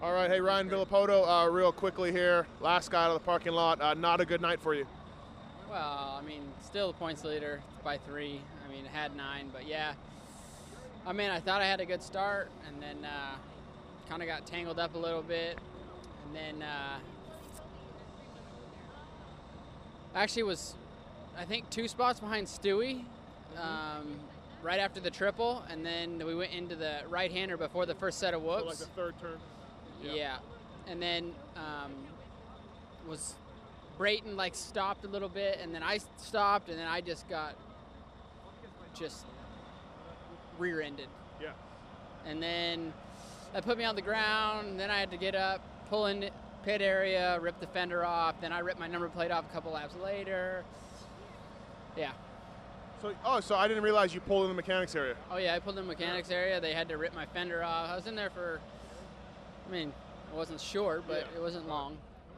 All right, hey Ryan Villapoto, real quickly here, last guy out of the parking lot. Not a good night for you. Well, I mean, still the points leader by 3. I mean, had 9, but yeah. I mean, I thought I had a good start, and then kind of got tangled up a little bit, and then actually was, I think, 2 spots behind Stewie, right after the triple, and then we went into the right-hander before the first set of whoops. So like the third turn. Yeah. And then was Brayton like stopped a little bit, and then I stopped, and then I just got rear-ended. Yeah. And then that put me on the ground, and then I had to get up, pull in pit area, rip the fender off, then I ripped my number plate off a couple laps later. Yeah. So I didn't realize you pulled in the mechanics area. Oh yeah, I pulled in the mechanics area. They had to rip my fender off. I was in there for, I mean, it wasn't short, but it wasn't long.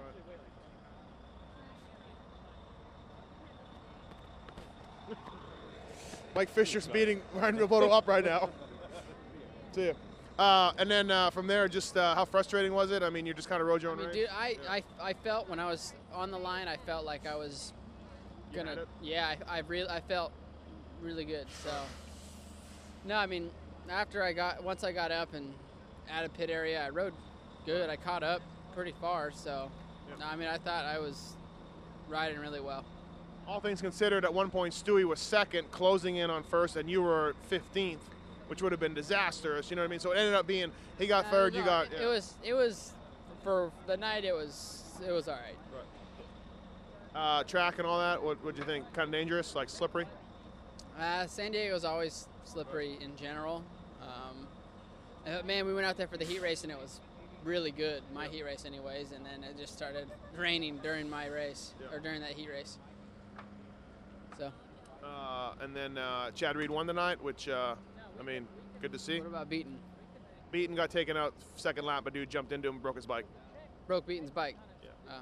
Mike Fisher's beating Ryan Villapoto up right now. See ya. And then from there, just how frustrating was it? I mean, you just kind of rode your own race? Dude, I felt when I was on the line, I felt like I was gonna. Yeah, I felt really good. So no, I mean, once I got up and out of pit area, I rode good. I caught up pretty far. So no, I mean, I thought I was riding really well. All things considered, at one point Stewie was second, closing in on first, and you were 15th, which would have been disastrous. You know what I mean? So it ended up being he got third, you got. Yeah. It was for the night. It was all right. Track and all that. What'd you think? Kind of dangerous, like slippery. San Diego's always slippery in general. Man, we went out there for the heat race, and it was really good. My heat race, anyways, and then it just started raining during my race or during that heat race. So. And then Chad Reed won the night, which, I mean, good to see. What about Beaton? Beaton got taken out second lap, but dude jumped into him and broke his bike. Broke Beaton's bike? Yeah.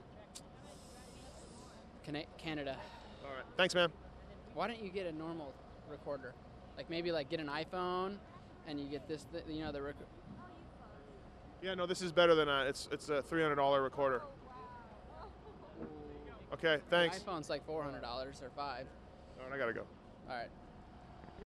Canada. All right. Thanks, man. Why don't you get a normal recorder? Like maybe like get an iPhone and you get this, the record. Yeah, no, this is better than it's a $300 recorder. Okay, thanks. The iPhone's like $400 or $500. All right, I gotta go. All right.